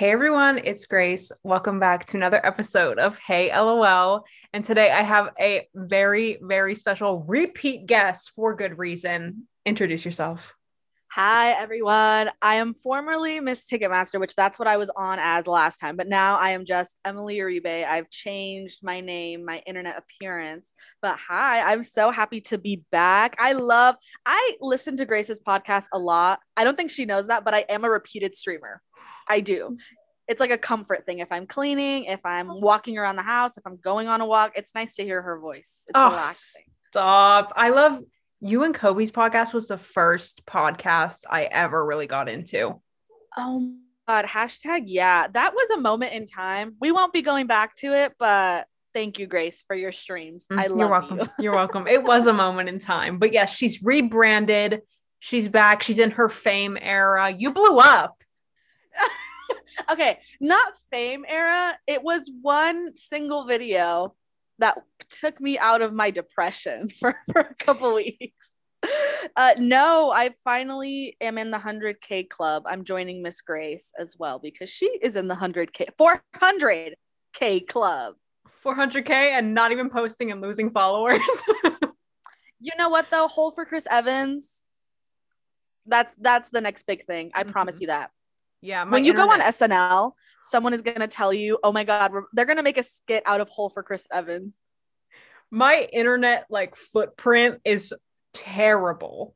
Hey everyone, it's Grace. Welcome back to another episode of Hey LOL. And today I have a very, very special repeat guest for good reason. Introduce yourself. Hi, everyone. I am formerly Miss Ticketmaster, which that's what I was on as last time, but now I am just Emily Uribe. I've changed my name, my internet appearance. But hi, I'm so happy to be back. I listen to Grace's podcast a lot. I don't think she knows that, but I am a repeated streamer. I do. It's like a comfort thing. If I'm cleaning, if I'm walking around the house, if I'm going on a walk, it's nice to hear her voice. It's Oh, relaxing. stop. I love you and Kobe's podcast was the first podcast I ever really got into. Oh my God, hashtag yeah. That was a moment in time. We won't be going back to it, but thank you, Grace, for your streams. I You're love you. welcome. You're welcome. It was a moment in time. But yes, she's rebranded. She's back. She's in her fame era. You blew up. Okay, not fame era. It was one single video that took me out of my depression for a couple weeks. No, I finally am in the 100K club. I'm joining Miss Grace as well because she is in the 100K, 400K club. 400K and not even posting and losing followers. You know what though? Hole for Chris Evans. That's the next big thing. I promise you that. Yeah, my When you go on internet. SNL, someone is gonna tell you, "Oh my God, they're gonna make a skit out of Hole for Chris Evans." My internet like footprint is terrible.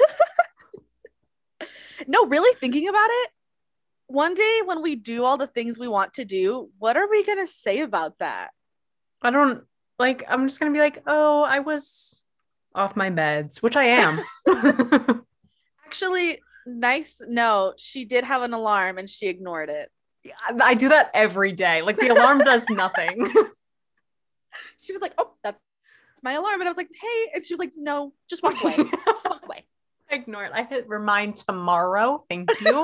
No, really thinking about it, one day when we do all the things we want to do, what are we gonna say about that? I don't like I'm just gonna be like, oh, I was off my meds, which I am. Actually, nice. No, she did have an alarm and she ignored it. I do that every day. Like the alarm does nothing. She was like, "Oh, that's my alarm," and I was like, "Hey," and she was like, "No, just walk away. Just walk away." I ignore it. I hit remind tomorrow. Thank you.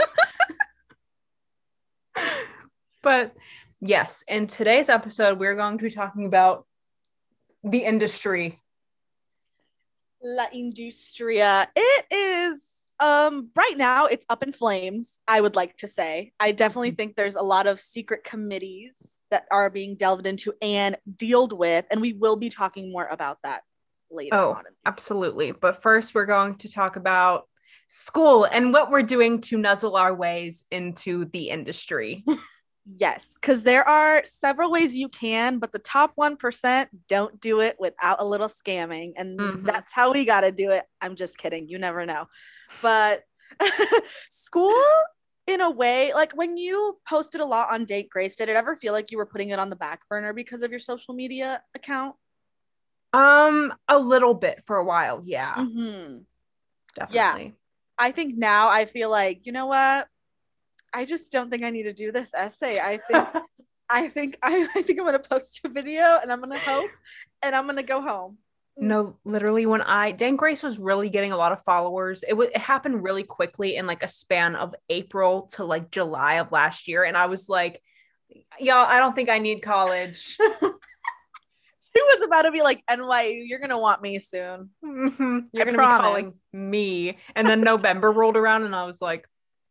But yes, in today's episode, we're going to be talking about the industry. La Industria. It is right now it's up in flames, I would like to say. I definitely think there's a lot of secret committees that are being delved into and dealt with, and we will be talking more about that later Oh, on. absolutely. But first, we're going to talk about school and what we're doing to nuzzle our ways into the industry. Yes, because there are several ways you can, but the top 1% don't do it without a little scamming. And Mhm. that's how we got to do it. I'm just kidding. You never know. But school, in a way, like when you posted a lot on Date Grace, did it ever feel like you were putting it on the back burner because of your social media account? A little bit for a while. Yeah, Mm-hmm. Yeah. definitely. I think now I feel like, you know what? I just don't think I need to do this essay. I think I'm gonna post a video and I'm gonna hope and I'm gonna go home. Mm. No, literally, when Dan Grace was really getting a lot of followers, it happened really quickly in like a span of April to like July of last year, and I was like, y'all, I don't think I need college. She was about to be like, NYU, you're gonna want me soon. You're I gonna be calling promise. me, and then November rolled around, and I was like,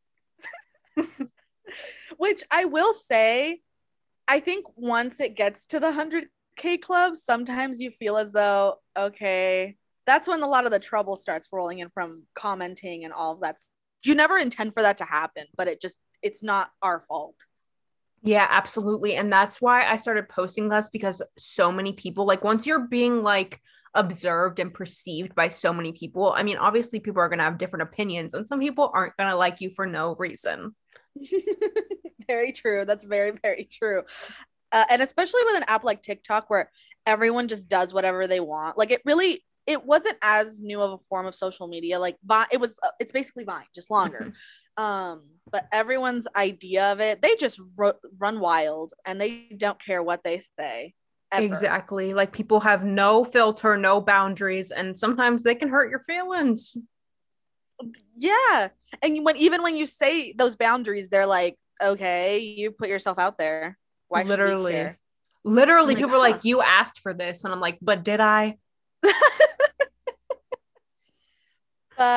Which I will say, I think once it gets to the 100K club, sometimes you feel as though, okay, that's when a lot of the trouble starts rolling in from commenting and all of that. You never intend for that to happen, but it's not our fault. yeah, absolutely. And that's why I started posting less because so many people, like, once you're being like observed and perceived by so many people, I mean, obviously, people are going to have different opinions, and some people aren't going to like you for no reason. Very true. That's very, very true. And especially with an app like TikTok where everyone just does whatever they want. Like it wasn't as new of a form of social media. Like Vine, it's basically Vine, just longer. But everyone's idea of it, they just run wild and they don't care what they say ever. Exactly. Like, people have no filter, no boundaries, and sometimes they can hurt your feelings. Yeah. And even when you say those boundaries, they're like, okay, you put yourself out there. Why should we Literally. care? I'm Literally, like, people are huh. like, you asked for this. And I'm like, but did I? But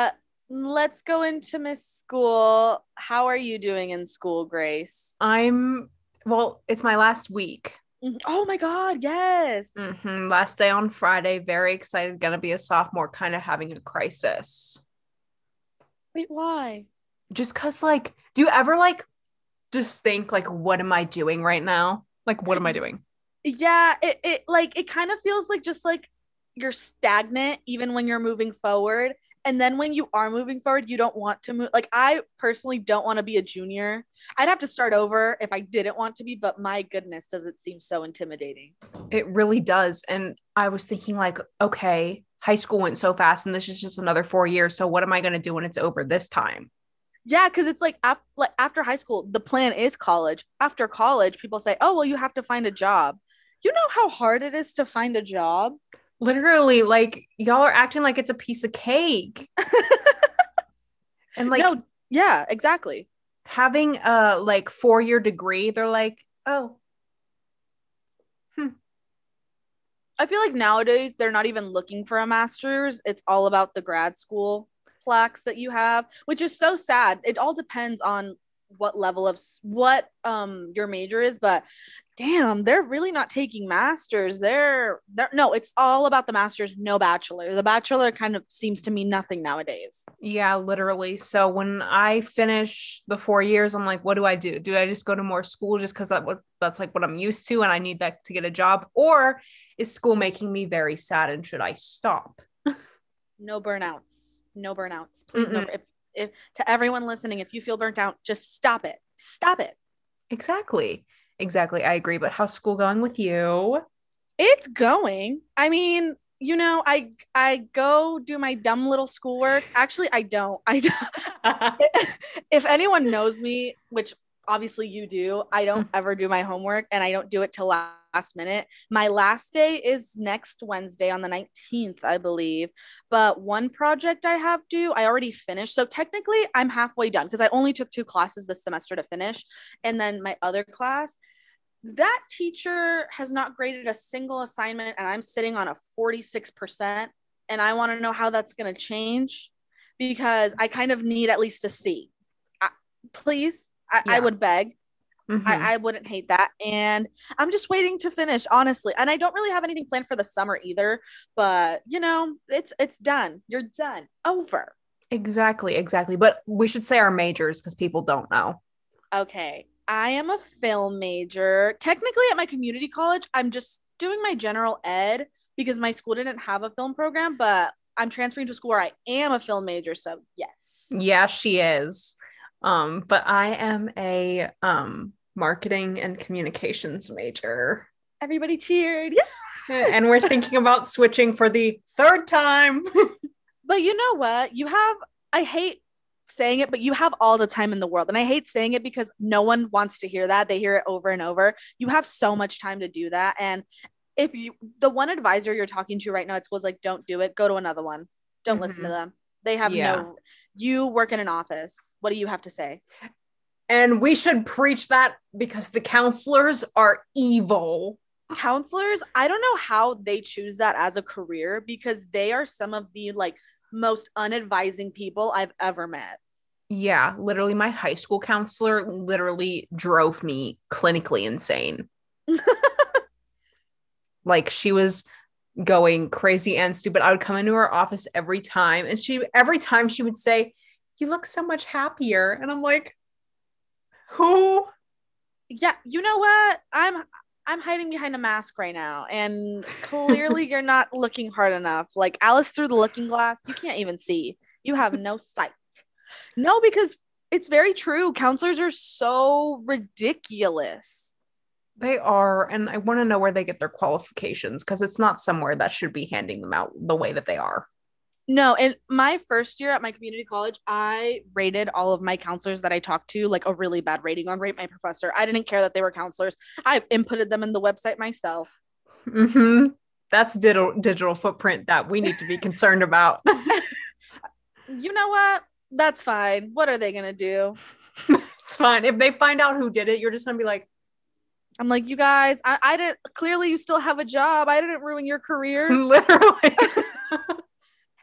let's go into Miss School. How are you doing in school, Grace? Well, it's my last week. Oh my God, yes. Last day on Friday. Very excited. Gonna be a sophomore, kind of having a crisis. Wait, why? Just because, like, do you ever, like, just think, like, what am I doing right now? Like, what am I doing? Yeah, it like it kind of feels like just like you're stagnant even when you're moving forward. And then when you are moving forward, you don't want to move. Like I personally don't want to be a junior. I'd have to start over if I didn't want to be, but my goodness, does it seem so intimidating. It really does. And I was thinking, like, okay, high school went so fast, and this is just another 4 years. So what am I gonna do when it's over this time? Yeah, because it's like, after high school, the plan is college. After college, people say, oh, well, you have to find a job. You know how hard it is to find a job? Literally, like, y'all are acting like it's a piece of cake. And like No, yeah, exactly. having a like 4 year degree, they're like, oh, I feel like nowadays they're not even looking for a master's. It's all about the grad school plaques that you have, which is so sad. It all depends on what level of what your major is, but damn, they're really not taking masters. They're no, it's all about the masters, no bachelor. The bachelor kind of seems to mean nothing nowadays. yeah, literally. So when I finish the 4 years, I'm like, what do I do? Do I just go to more school just because that's like what I'm used to and I need that to get a job? Or is school making me very sad and should I stop? No burnouts. No burnouts. Please no. Mm-mm. If to everyone listening, if you feel burnt out, just stop it. Stop it. Exactly. Exactly. I agree. But how's school going with you? It's going. I mean, I go do my dumb little schoolwork. Actually, I don't. If anyone knows me, which obviously you do, I don't ever do my homework and I don't do it till last minute. My last day is next Wednesday on the 19th, I believe. But one project I have due, I already finished. So technically, I'm halfway done because I only took 2 classes this semester to finish. And then my other class, that teacher has not graded a single assignment and I'm sitting on a 46%, and I want to know how that's going to change because I kind of need at least a C. Please, I Yeah. would beg. Mm-hmm. I wouldn't hate that. And I'm just waiting to finish, honestly. And I don't really have anything planned for the summer either, but it's done. You're done. Over. Exactly. Exactly. But we should say our majors because people don't know. Okay. I am a film major. Technically, at my community college, I'm just doing my general ed because my school didn't have a film program, but I'm transferring to a school where I am a film major. So, yes. Yeah, she is. But I am a marketing and communications major. Everybody cheered. Yeah. And we're thinking about switching for the third time. But you know what? I hate saying it, but you have all the time in the world. And I hate saying it because no one wants to hear that. They hear it over and over. You have so much time to do that. And the one advisor you're talking to right now, it was like, don't do it. Go to another one. Don't listen to them. They have Yeah. you work in an office. What do you have to say? And we should preach that because the counselors are evil. Counselors, I don't know how they choose that as a career because they are some of the like most unadvising people I've ever met. Yeah, literally, my high school counselor literally drove me clinically insane. Like, she was going crazy and stupid. I would come into her office every time, and every time she would say, "You look so much happier." And I'm like, who? Yeah, you know what? I'm hiding behind a mask right now, and clearly you're not looking hard enough. Like Alice through the looking glass, you can't even see. You have no sight. No, because it's very true. Counselors are so ridiculous. They are, and I want to know where they get their qualifications because it's not somewhere that should be handing them out the way that they are. No, in my first year at my community college, I rated all of my counselors that I talked to like a really bad rating on Rate My Professor. I didn't care that they were counselors. I inputted them in the website myself. Mm-hmm. That's digital footprint that we need to be concerned about. You know what? That's fine. What are they gonna do? It's fine. If they find out who did it, you're just gonna be like, I'm like, you guys, I didn't clearly you still have a job. I didn't ruin your career. literally.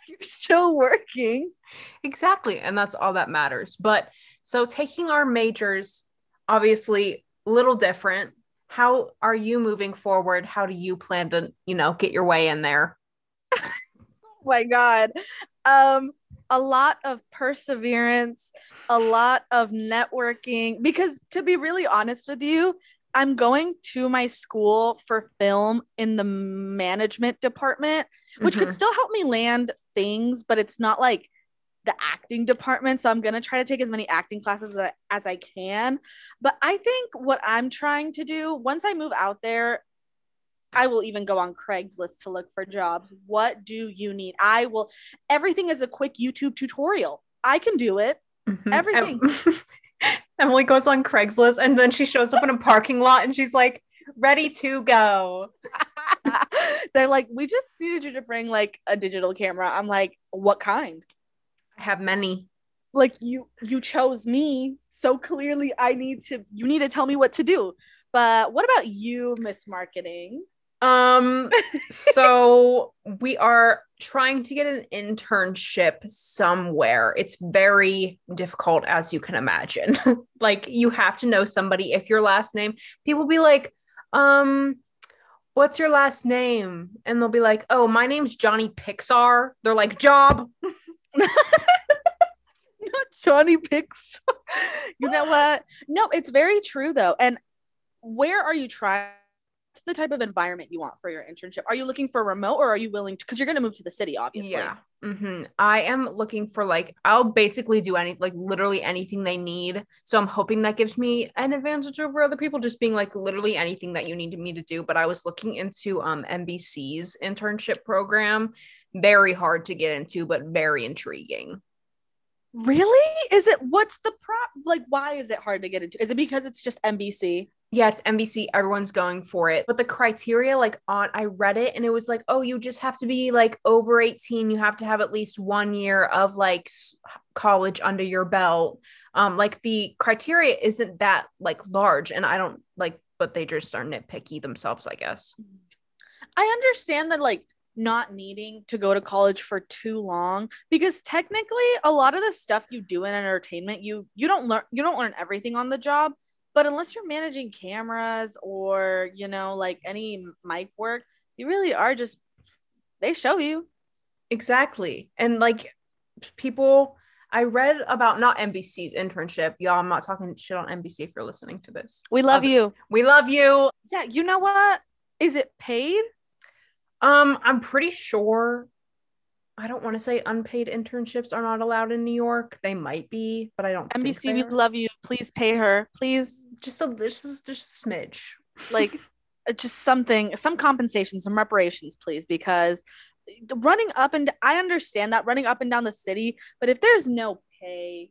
You're still working. Exactly. And that's all that matters. But so taking our majors, obviously, a little different. How are you moving forward? How do you plan to, get your way in there? Oh my God. Um, a lot of perseverance, a lot of networking. Because to be really honest with you, I'm going to my school for film in the management department, which could Mm-hmm. still help me land things, but it's not like the acting department. So I'm going to try to take as many acting classes as I can. But I think what I'm trying to do once I move out there, I will even go on Craigslist to look for jobs. What do you need? Everything is a quick YouTube tutorial. I can do it. Everything. Emily goes on Craigslist and then she shows up in a parking lot and she's like, ready to go. They're like, we just needed you to bring like a digital camera. I'm like, what kind? I have many. Like you chose me, so clearly you need to tell me what to do. But what about you, Miss Marketing? So we are trying to get an internship somewhere. It's very difficult, as you can imagine. Like you have to know somebody. If your last name, people be like, what's your last name? And they'll be like, oh, my name's Johnny Pixar. They're like, job. Not Johnny Pixar. You know what? No, it's very true though. And where are you trying? What's the type of environment you want for your internship? Are you looking for remote or are you willing to, because you're going to move to the city, obviously. Yeah. I am looking for I'll basically do literally anything they need. So I'm hoping that gives me an advantage over other people, just being like literally anything that you need me to do. But I was looking into NBC's internship program. Very hard to get into, but very intriguing. Really? Is it, what's the why is it hard to get into? Is it because it's just NBC? Yeah, it's NBC. Everyone's going for it. But the criteria, I read it and it was like, oh, you just have to be over 18. You have to have at least 1 year of college under your belt. The criteria isn't that large. And I don't but they just are nitpicky themselves, I guess. I understand that not needing to go to college for too long, because technically a lot of the stuff you do in entertainment, you don't learn everything on the job. But unless you're managing cameras or, any mic work, you really are just, they show you. Exactly. And people, I read about not NBC's internship. Y'all, I'm not talking shit on NBC if you're listening to this. We love you. We love you. Yeah. You know what? Is it paid? I'm pretty sure. I don't want to say unpaid internships are not allowed in New York. They might be, but I don't NBC, think we love you. Please pay her. Please. Just a smidge. Just something, some compensation, some reparations, please, because I understand that running up and down the city, but if there's no pay,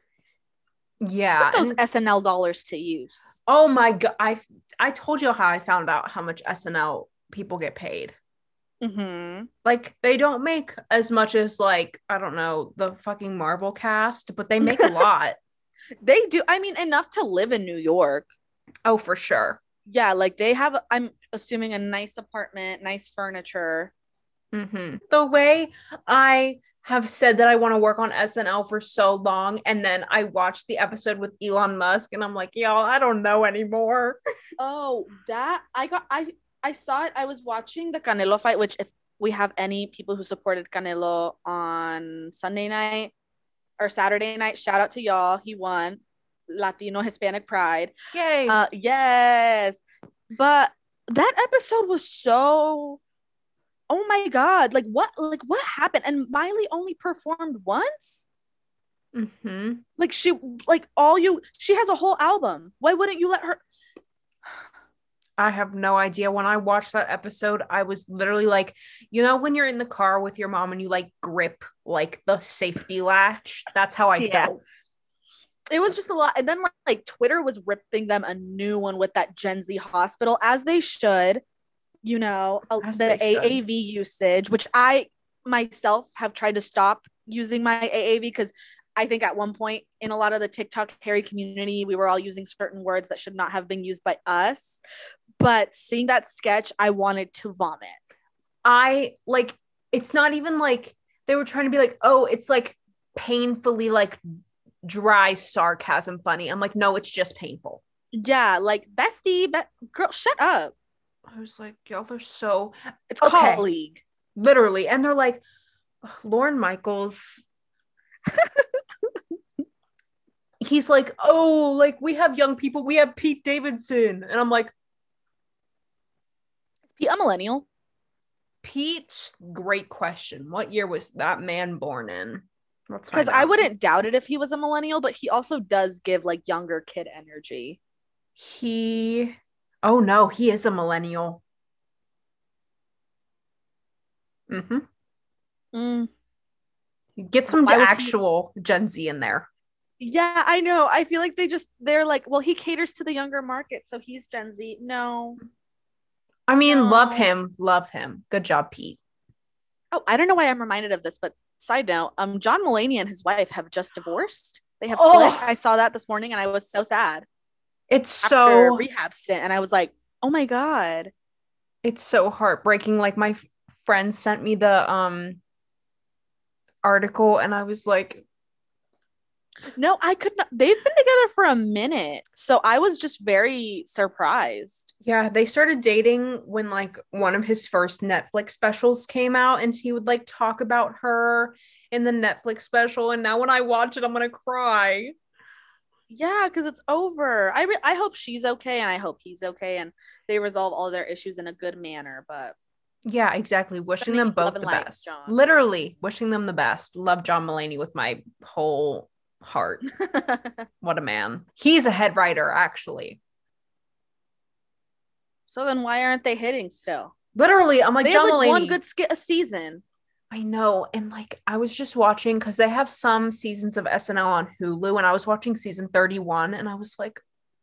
yeah, put those SNL dollars to use. Oh my God. I told you how I found out how much SNL people get paid. Mm-hmm. They don't make as much as I don't know, the fucking Marvel cast, but they make a lot. They do. I mean, enough to live in New York. Oh, for sure. Yeah, they have, I'm assuming, a nice apartment, nice furniture. Mm-hmm. The way I have said that I want to work on SNL for so long, and then I watched the episode with Elon Musk, and I'm like, y'all, I don't know anymore. Oh, I saw it. I was watching the Canelo fight, which, if we have any people who supported Canelo on Sunday night or Saturday night, shout out to y'all. He won. Latino Hispanic pride. Yay. Yes. But that episode was so, oh my God. What happened? And Miley only performed once? Mm-hmm. She has a whole album. Why wouldn't you let her? I have no idea. When I watched that episode, I was literally when you're in the car with your mom and you grip the safety latch, that's how I felt. It was just a lot. And then Twitter was ripping them a new one with that Gen Z hospital, as they should, the AAV usage, which I myself have tried to stop using my AAV, because I think at one point in a lot of the TikTok Harry community, we were all using certain words that should not have been used by us. But seeing that sketch, I wanted to vomit. It's not even they were trying to be like, oh, it's like painfully like dry sarcasm funny. I'm like, no, it's just painful. Yeah, like bestie, girl, shut up. I was like, y'all are so It's okay, colleague. literally. And they're like, Lorne Michaels. He's like, oh, like we have young people, we have Pete Davidson. And I'm like, I'm a millennial. Pete, great question. What year was that man born in? Let's Because find I out. wouldn't doubt it if he was a millennial, but he also does give like younger kid energy. He, oh no, he is a millennial. Mm-hmm. Mm, Get some why was he? actual Gen Z in there. Yeah, I know. I feel like they're like, well, he caters to the younger market, so he's Gen Z. No, I mean, love no. him, love him. Good job, Pete. Oh, I don't know why I'm reminded of this, but side note, John Mulaney and his wife have just divorced. They have split. Oh, I saw that this morning and I was so sad it's after so rehab stint. And I was like, oh my God. it's so heartbreaking. Like my friend sent me the article and I was like, No, I could not. They've been together for a minute. So I was just very surprised. yeah, they started dating when like one of his first Netflix specials came out and he would like talk about her in the Netflix special and now when I watch it I'm going to cry. Yeah, because it's over. I hope she's okay and I hope he's okay and they resolve all their issues in a good manner. But Yeah, exactly. Wishing sending them you love both and the light, best. John. Literally wishing them the best. Love John Mulaney with my whole heart. What a man. He's a head writer, actually. So then why aren't they hitting still? Literally, I'm like, They have John like one Mulaney. good skit a season. I know. And like, I was just watching because they have some seasons of SNL on Hulu, and I was watching season 31, and I was like,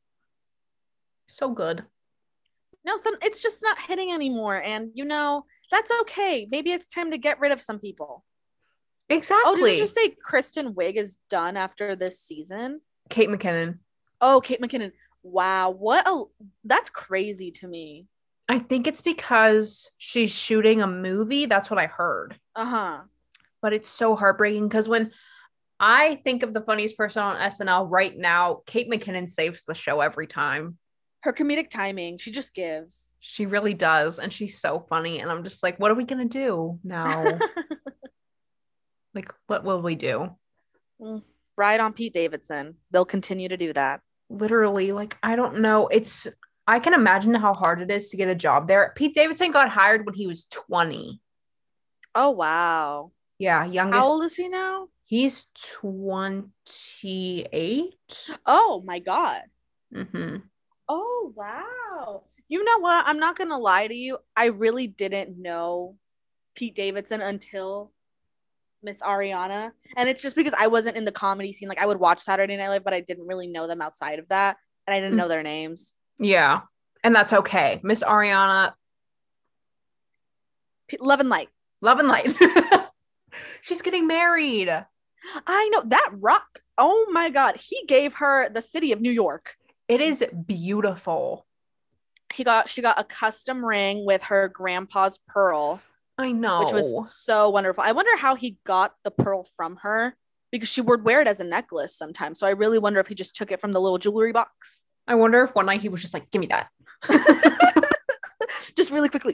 so good. No, it's just not hitting anymore. And that's okay. Maybe it's time to get rid of some people. Oh, didn't you Exactly. say Kristen Wiig is done after this season? Kate McKinnon. Oh, Kate McKinnon. Wow, that's crazy to me. I think it's because she's shooting a movie. That's what I heard. Uh-huh. But it's so heartbreaking because when I think of the funniest person on SNL right now, Kate McKinnon saves the show every time. Her comedic timing, she just gives. She really does. And she's so funny. And I'm just like, what are we going to do now? Like, what will we do? Ride on Pete Davidson. They'll continue to do that. Literally, like, I don't know. I can imagine how hard it is to get a job there. Pete Davidson got hired when he was 20. Oh, wow. Yeah, How youngest. old is he now? He's 28. Oh, my God. Mm-hmm. Oh, wow. You know what? I'm not going to lie to you. I really didn't know Pete Davidson until Miss Ariana. And it's just because I wasn't in the comedy scene. Like I would watch Saturday Night Live, but I didn't really know them outside of that. And I didn't know their names. Yeah. And that's okay. Miss Ariana, Love and Light. love and light. She's getting married. I know that rock. Oh my God. He gave her the city of New York. It is beautiful. She got a custom ring with her grandpa's pearl, I know. which was so wonderful. I wonder how he got the pearl from her because she would wear it as a necklace sometimes. So I really wonder if he just took it from the little jewelry box. I wonder if one night he was just like, give me that. Just really quickly.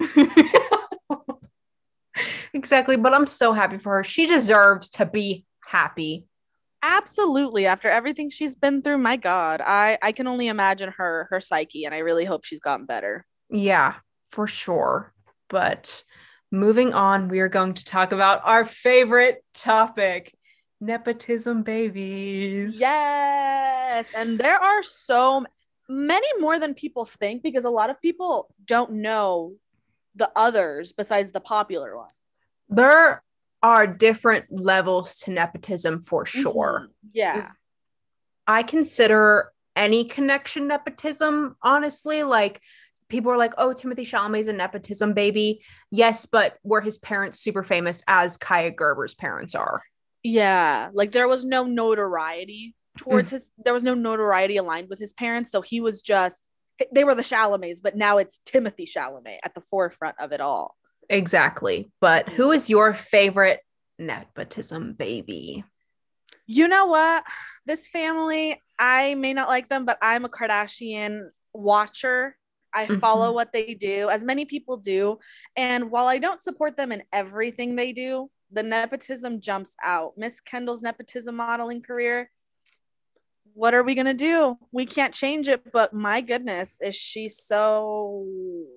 Exactly. But I'm so happy for her. She deserves to be happy. Absolutely. After everything she's been through, my God, I can only imagine her psyche, and I really hope she's gotten better. Yeah, for sure. But moving on, we are going to talk about our favorite topic, nepotism babies. Yes. And there are so many more than people think because a lot of people don't know the others besides the popular ones. There are different levels to nepotism for sure. Mm-hmm. Yeah. I consider any connection nepotism, honestly. Like, people are like, oh, Timothy Chalamet's a nepotism baby. Yes, but were his parents super famous as Kaya Gerber's parents are? Yeah. Like there was no notoriety towards there was no notoriety aligned with his parents. So he was just, they were the Chalamets, but now it's Timothy Chalamet at the forefront of it all. Exactly. But who is your favorite nepotism baby. You know what? This family, I may not like them, but I'm a Kardashian watcher. I follow Mhm. what they do, as many people do. And while I don't support them in everything they do, the nepotism jumps out. Miss Kendall's nepotism modeling career, what are we going to do? We can't change it, but my goodness, is she so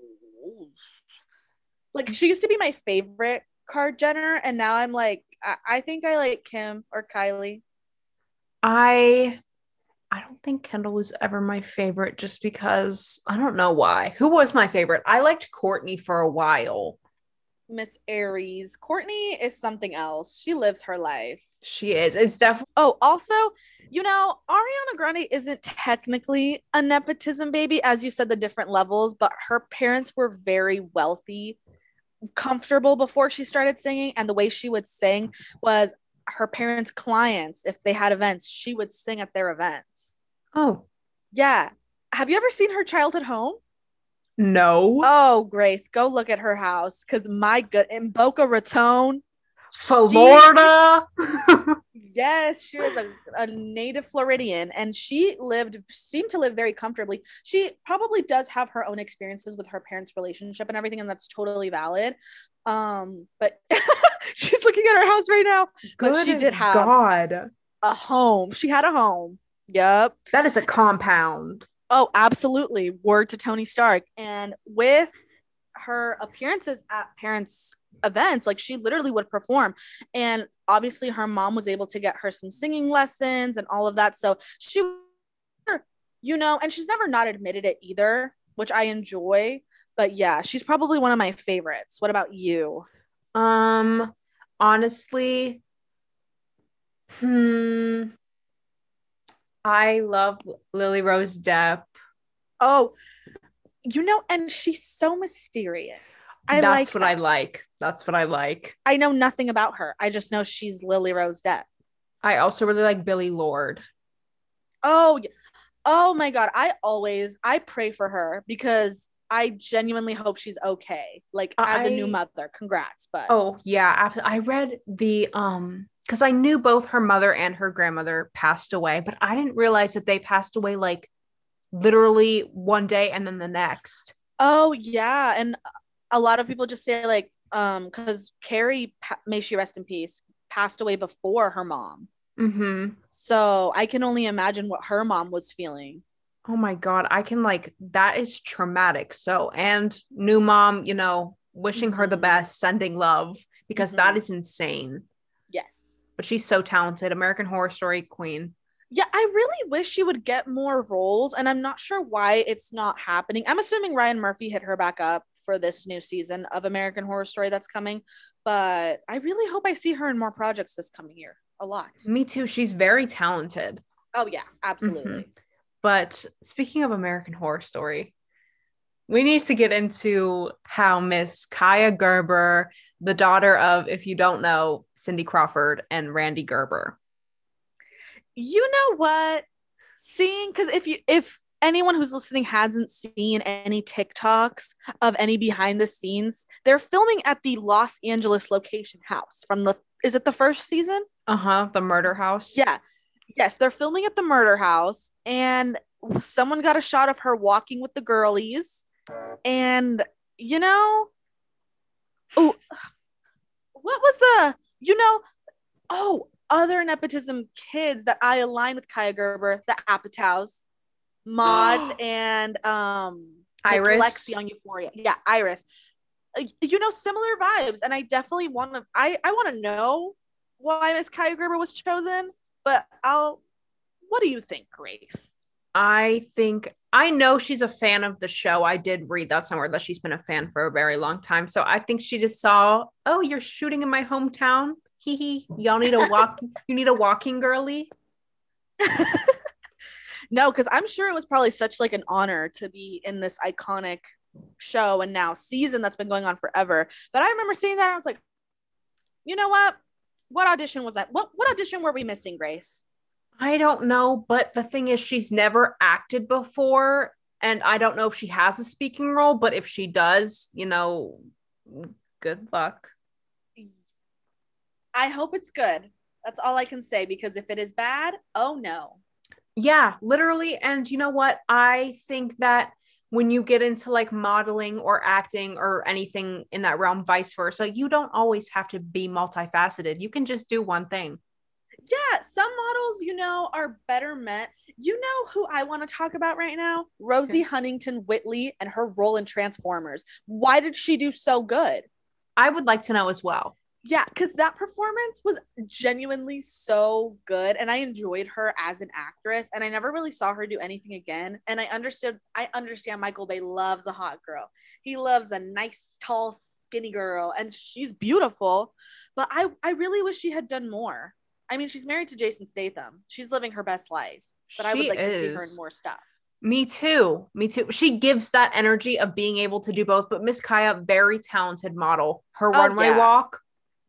like she used to be my favorite Card Jenner, and now I'm like, I think I like Kim or Kylie. I I don't think Kendall was ever my favorite just because I don't know why. Who was my favorite? I liked Courtney for a while. Miss Aries. Courtney is something else. She lives her life. She is. It's definitely Oh, also, Ariana Grande isn't technically a nepotism baby, as you said, the different levels, but her parents were very wealthy, comfortable before she started singing. And the way she would sing was her parents' clients, if they had events, she would sing at their events. Oh, Yeah. Have you ever seen her childhood home? no. Oh, Grace, go look at her house because my good in Boca Raton, she Florida. yes, she was a native Floridian and seemed to live very comfortably. She probably does have her own experiences with her parents' relationship and everything, and that's totally valid. But she's looking at her house right now. But she did Good have God. a home. She had a home. Yep. That is a compound. Oh, absolutely. Word to Tony Stark. And with her appearances at parents' events, like she literally would perform. And obviously, her mom was able to get her some singing lessons and all of that. So she, and she's never not admitted it either, which I enjoy. But yeah, she's probably one of my favorites. What about you? Um, honestly, hmm, I love Lily Rose Depp. Oh, and she's so mysterious. I That's like what I that. like. That's what I like. I know nothing about her. I just know she's Lily Rose Depp. I also really like Billy Lord. Oh, oh my God. I pray for her because I genuinely hope she's okay. Like as a new I mother, congrats. But Oh yeah, absolutely. I read the because I knew both her mother and her grandmother passed away, but I didn't realize that they passed away like literally one day and then the next. oh yeah, and a lot of people just say like because Carrie, may she rest in peace, passed away before her mom. Mm-hmm. So I can only imagine what her mom was feeling. Oh my God, I can like that is traumatic. So, and new mom, wishing her the Mm-hmm. best, sending love because that Mm-hmm. is insane. Yes. But she's so talented, American Horror Story queen. Yeah, I really wish she would get more roles, and I'm not sure why it's not happening. I'm assuming Ryan Murphy hit her back up for this new season of American Horror Story that's coming, but I really hope I see her in more projects this coming year. A lot. Me too. She's very talented. Oh yeah, Hmm. absolutely. But speaking of American Horror Story, we need to get into how Miss Kaya Gerber, the daughter of, if you don't know, Cindy Crawford and Randy Gerber. You know what? Seeing because if anyone who's listening hasn't seen any TikToks of any behind the scenes, they're filming at the Los Angeles location house from the is it the first season? Uh-huh, the murder house. Yeah. Yes, they're filming at the murder house, and someone got a shot of her walking with the girlies. And, you know, oh, what was other nepotism kids that I align with Kaya Gerber, the Apatows, Maud, and Miss Iris. Lexi on Euphoria. Yeah, Iris. Similar vibes. And I definitely I want to know why Miss Kaya Gerber was chosen, but what do you think, Grace? I think I know she's a fan of the show. I did read that somewhere that she's been a fan for a very long time. So I think she just saw, oh, you're shooting in my hometown. Hee hee. Y'all need a walk. You need a walking girly. No, because I'm sure it was probably such like an honor to be in this iconic show and now season that's been going on forever. But I remember seeing that and I was like, you know what? What audition was that? What audition were we missing, Grace? I don't know, but the thing is, she's never acted before, and I don't know if she has a speaking role, but if she does, good luck. I hope it's good. That's all I can say, because if it is bad, oh no. Yeah, literally. And you know what? I think that when you get into like modeling or acting or anything in that realm, vice versa, you don't always have to be multifaceted. You can just do one thing. Yeah, some models, are better met. You know who I want to talk about right now? Rosie Huntington Whiteley and her role in Transformers. Why did she do so good? I would like to know as well. Yeah, because that performance was genuinely so good. And I enjoyed her as an actress. And I never really saw her do anything again. And I understand Michael Bay loves a hot girl. He loves a nice, tall, skinny girl. And she's beautiful. But I really wish she had done more. I mean, she's married to Jason Statham. She's living her best life. But I would like to see her in more stuff. Me too. Me too. She gives that energy of being able to do both. But Miss Kaya, very talented model. Her runway walk.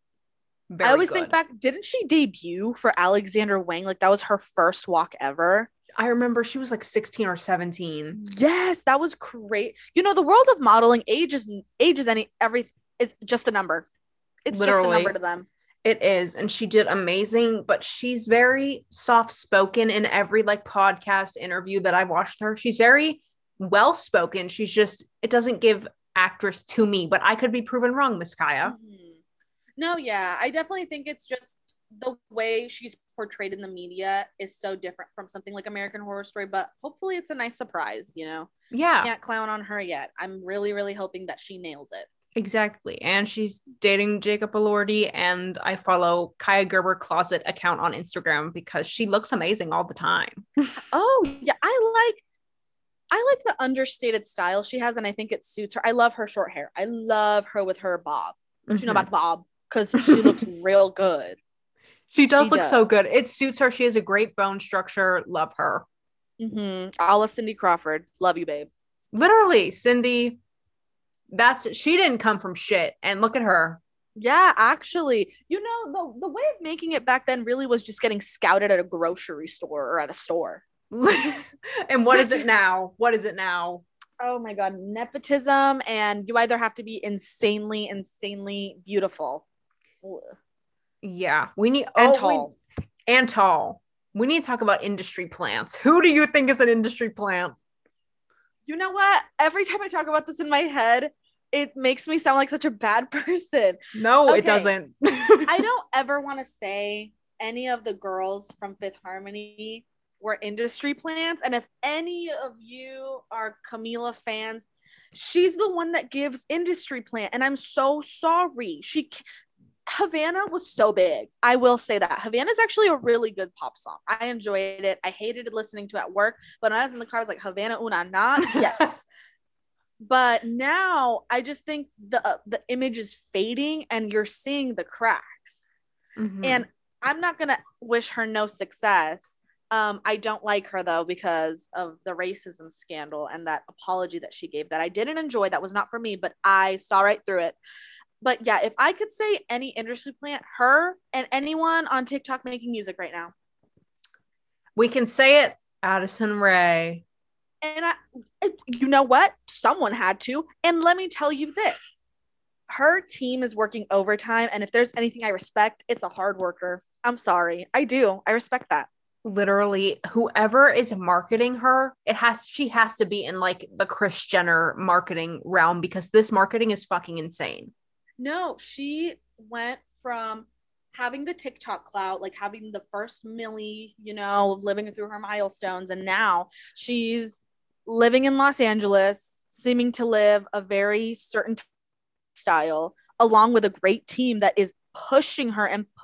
I always think back, didn't she debut for Alexander Wang? Like that was her first walk ever. I remember she was like 16 or 17. Yes, that was great. The world of modeling, age is everything is just a number. It's literally just a number to them. It is. And she did amazing, but she's very soft spoken in every like podcast interview that I've watched her. She's very well spoken. She's just, it doesn't give actress to me, but I could be proven wrong, Miss Kaya. Mm-hmm. No, yeah, I definitely think it's just the way she's portrayed in the media is so different from something like American Horror Story, but hopefully it's a nice surprise, Yeah. Can't clown on her yet. I'm really, really hoping that she nails it. Exactly. And she's dating Jacob Elordi, and I follow Kaya Gerber Closet account on Instagram because she looks amazing all the time. Oh, yeah, I like the understated style she has, and I think it suits her. I love her short hair. I love her with her bob. What you know about bob? Because she looks real good. She does look so good. It suits her. She has a great bone structure. Love her. A la Cindy Crawford. Love you, babe. Literally, Cindy. She didn't come from shit. And look at her. Yeah, actually. The way of making it back then really was just getting scouted at a grocery store or at a store. And what is it now? What is it now? Oh my God. Nepotism. And you either have to be insanely, insanely beautiful. Yeah, we need tall. Tall. We need to talk about industry plants. Who do you think is an industry plant? You know what? Every time I talk about this in my head, it makes me sound like such a bad person. No, it doesn't. I don't ever want to say any of the girls from Fifth Harmony were industry plants. And if any of you are Camila fans, she's the one that gives industry plant. And I'm so sorry. Havana was so big. I will say that. Havana is actually a really good pop song. I enjoyed it. I hated listening to it at work, but when I was in the car, I was like, Havana una na. Yes. But now I just think the image is fading and you're seeing the cracks. Mm-hmm. And I'm not going to wish her no success. I don't like her though because of the racism scandal and that apology that she gave that I didn't enjoy. That was not for me, but I saw right through it. But yeah, if I could say any industry plant, her and anyone on TikTok making music right now. We can say it, Addison Rae. And you know what? Someone had to. And let me tell you this. Her team is working overtime. And if there's anything I respect, it's a hard worker. I'm sorry. I do. I respect that. Literally, whoever is marketing her, she has to be in like the Kris Jenner marketing realm because this marketing is fucking insane. No, she went from having the TikTok clout, like having the first milli, living through her milestones. And now she's living in Los Angeles, seeming to live a very certain style, along with a great team that is pushing her.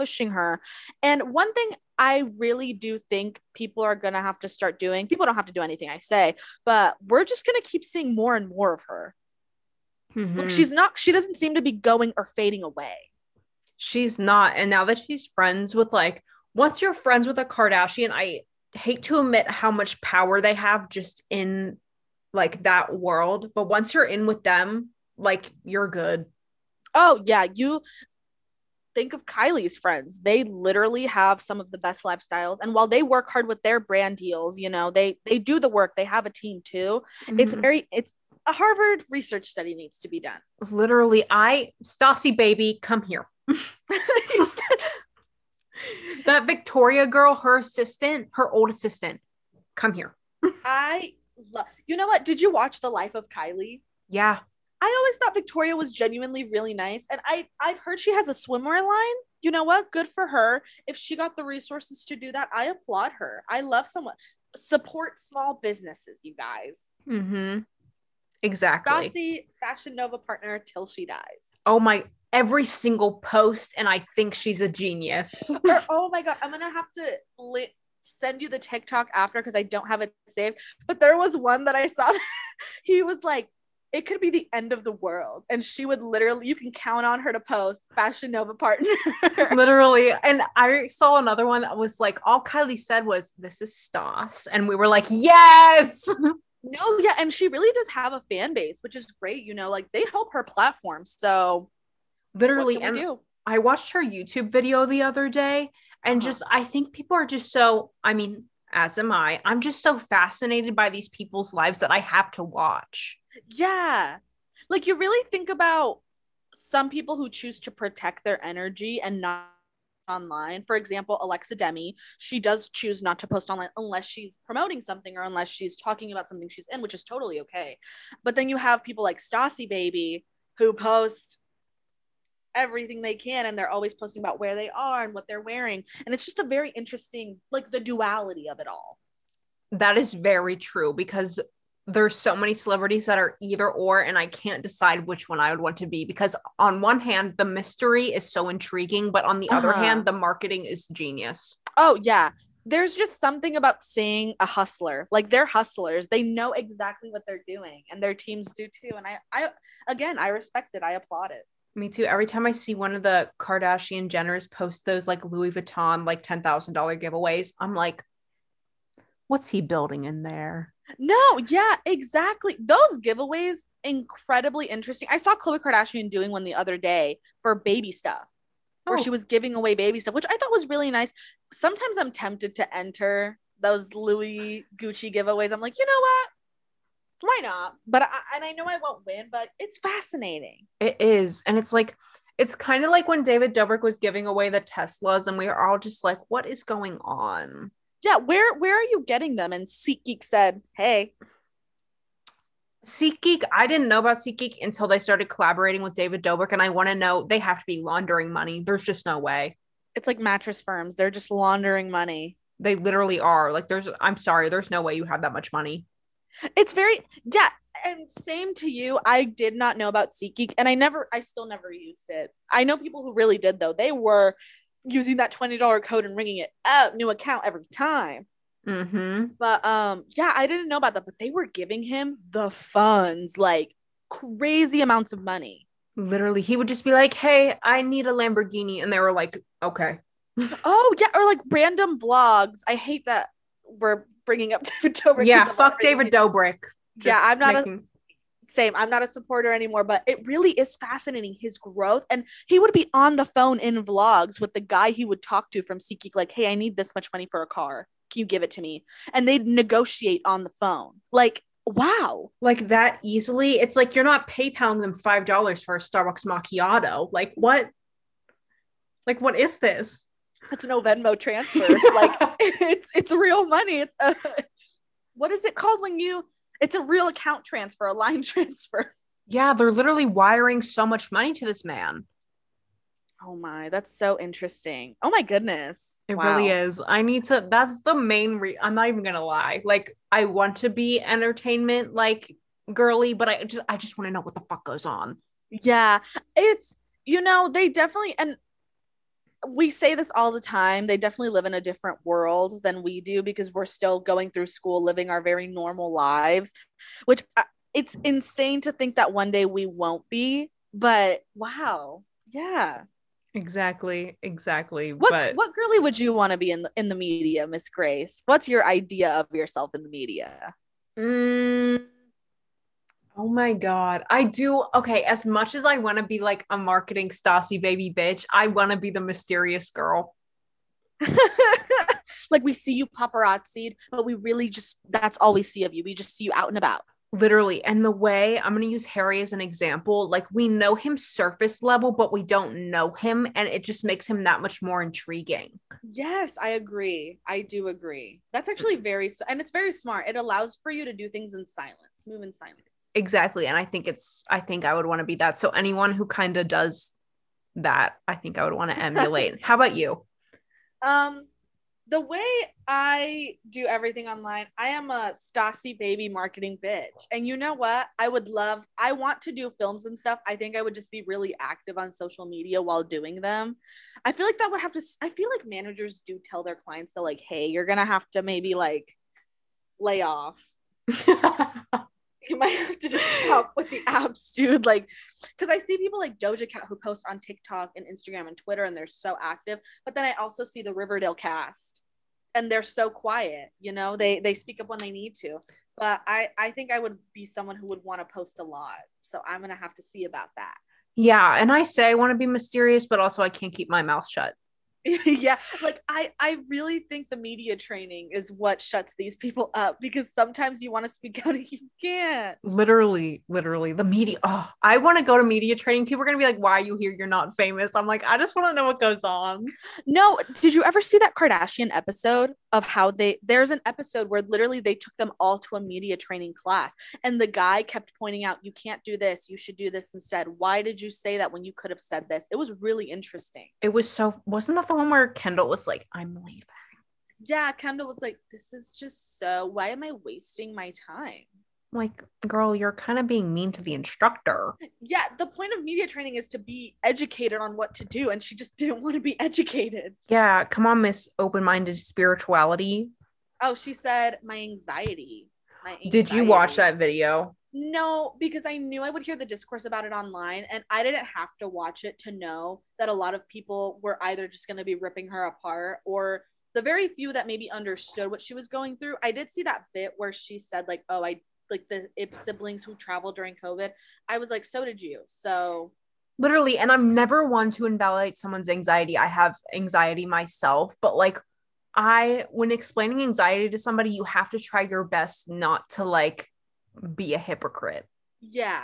And one thing I really do think people are going to have to start doing, people don't have to do anything I say, but we're just going to keep seeing more and more of her. Mm-hmm. Like she doesn't seem to be going or fading away. She's not. And now that she's friends with once you're friends with a Kardashian, I hate to admit how much power they have just in like that world. But once you're in with them, like you're good. Oh yeah. You think of Kylie's friends. They literally have some of the best lifestyles. And while they work hard with their brand deals, they do the work. They have a team too. Mm-hmm. It's a Harvard research study needs to be done. Literally, Stassi baby, come here. That Victoria girl, her assistant, her old assistant. Come here. You know what? Did you watch The Life of Kylie? Yeah. I always thought Victoria was genuinely really nice. And I've heard she has a swimwear line. You know what? Good for her. If she got the resources to do that, I applaud her. I love someone. Support small businesses, you guys. Mm-hmm. Exactly. Stassi, Fashion Nova partner till she dies. Oh my, every single post, and I think she's a genius. Oh my God. I'm going to have to send you the TikTok after because I don't have it saved. But there was one that I saw. He was like, it could be the end of the world. And she would literally, you can count on her to post Fashion Nova partner. Literally. And I saw another one that was like, all Kylie said was, this is Stas. And we were like, yes. No, yeah. And she really does have a fan base, which is great. You know, like they help her platform. So literally. And I watched her YouTube video the other day and just, I think people are just so, I mean, as am I. I'm just so fascinated by these people's lives that I have to watch. Yeah. Like you really think about some people who choose to protect their energy and not online. For example, Alexa Demi, she does choose not to post online unless she's promoting something or unless she's talking about something she's in, which is totally okay. But then you have people like Stassi Baby who post everything they can and they're always posting about where they are and what they're wearing. And it's just a very interesting, like the duality of it all. That is very true because there's so many celebrities that are either or, and I can't decide which one I would want to be because on one hand, the mystery is so intriguing, but on the other hand, the marketing is genius. Oh, yeah. There's just something about seeing a hustler. Like they're hustlers. They know exactly what they're doing and their teams do too. And I respect it. I applaud it. Me too. Every time I see one of the Kardashian Jenners post those like Louis Vuitton, like $10,000 giveaways, I'm like, what's he building in there? No, yeah, exactly. Those giveaways, incredibly interesting. I saw Khloe Kardashian doing one the other day for baby stuff, where she was giving away baby stuff, which I thought was really nice. Sometimes I'm tempted to enter those Louis Gucci giveaways. I'm like, you know what? Why not? But I know I won't win, but it's fascinating. It is. And it's like, it's kind of like when David Dobrik was giving away the Teslas and we were all just like, what is going on? Yeah, where are you getting them? And SeatGeek said, hey. SeatGeek, I didn't know about SeatGeek until they started collaborating with David Dobrik, and I want to know, they have to be laundering money. There's just no way. It's like mattress firms. They're just laundering money. They literally are. Like, I'm sorry, there's no way you have that much money. It's very, yeah. And same to you. I did not know about SeatGeek, and I still never used it. I know people who really did, though. They were using that $20 code and ringing it up, new account every time. Mm-hmm. But yeah, I didn't know about that, but they were giving him the funds, like crazy amounts of money. Literally, he would just be like, hey, I need a Lamborghini. And they were like, okay. Oh, yeah. Or like random vlogs. I hate that we're bringing up David Dobrik. Yeah, fuck David Dobrik. Yeah, I'm not I'm not a supporter anymore, but it really is fascinating, his growth. And he would be on the phone in vlogs with the guy he would talk to from SeatGeek, like, hey, I need this much money for a car. Can you give it to me? And they'd negotiate on the phone. Like, wow. Like that easily. It's like you're not PayPaling them $5 for a Starbucks macchiato. Like, what? Like, what is this? It's no Venmo transfer. Like, it's real money. It's what is it called when it's a real account transfer, a line transfer. Yeah, they're literally wiring so much money to this man. Oh my, that's so interesting. Oh my goodness. It really is. That's the main I'm not even gonna lie. Like, I want to be entertainment like girly, but I just want to know what the fuck goes on. Yeah. It's, they definitely, and we say this all the time, they definitely live in a different world than we do because we're still going through school, living our very normal lives, which it's insane to think that one day we won't be, but wow. Yeah. Exactly. What girly would you want to be in the media, Miss Grace? What's your idea of yourself in the media? Oh my God. I do. Okay. As much as I want to be like a marketing Stassi baby bitch, I want to be the mysterious girl. Like we see you paparazzi'd, but we really that's all we see of you. We just see you out and about. Literally. And the way I'm going to use Harry as an example, like we know him surface level, but we don't know him. And it just makes him that much more intriguing. Yes, I agree. I do agree. That's actually and it's very smart. It allows for you to do things in silence, move in silence. Exactly. And I think I would want to be that. So anyone who kind of does that, I think I would want to emulate. How about you? Um, the way I do everything online, I am a Stassi baby marketing bitch. And you know what? I want to do films and stuff. I think I would just be really active on social media while doing them. I feel like I feel like managers do tell their clients that, like, hey, you're going to have to maybe like lay off. You might have to just stop with the apps, dude. Like, because I see people like Doja Cat who post on TikTok and Instagram and Twitter, and they're so active. But then I also see the Riverdale cast, and they're so quiet. You know, they speak up when they need to. But I think I would be someone who would want to post a lot. So I'm gonna have to see about that. Yeah. And I say I want to be mysterious, but also I can't keep my mouth shut. Yeah, like I really think the media training is what shuts these people up, because sometimes you want to speak out and you can't. Literally the media. Oh, I want to go to media training. People are going to be like, why are you here? You're not famous. I'm like, I just want to know what goes on. No, did you ever see that Kardashian episode of how there's an episode where literally they took them all to a media training class, and the guy kept pointing out, you can't do this, you should do this instead. Why did you say that when you could have said this? It was really interesting. It was wasn't that the one where Kendall was like, I'm leaving? Yeah, Kendall was like, this is just why am I wasting my time? Like, girl, you're kind of being mean to the instructor. Yeah, the point of media training is to be educated on what to do, and she just didn't want to be educated. Yeah, come on, Miss Open-Minded Spirituality. Oh, she said my anxiety. Did you watch that video? No, because I knew I would hear the discourse about it online, and I didn't have to watch it to know that a lot of people were either just going to be ripping her apart, or the very few that maybe understood what she was going through. I did see that bit where she said, like, oh, I like the siblings who traveled during COVID. I was like, so did you. So literally, and I'm never one to invalidate someone's anxiety. I have anxiety myself, but like when explaining anxiety to somebody, you have to try your best not to like be a hypocrite. Yeah,